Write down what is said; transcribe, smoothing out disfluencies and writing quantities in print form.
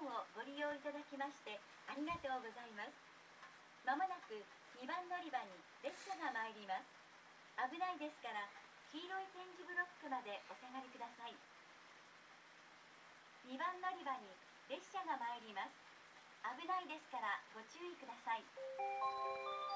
をご利用いただきましてありがとうございます。まもなく2番乗り場に列車が参ります。危ないですから黄色い点字ブロックまでお下がりください。2番乗り場に列車が参ります。危ないですからご注意ください。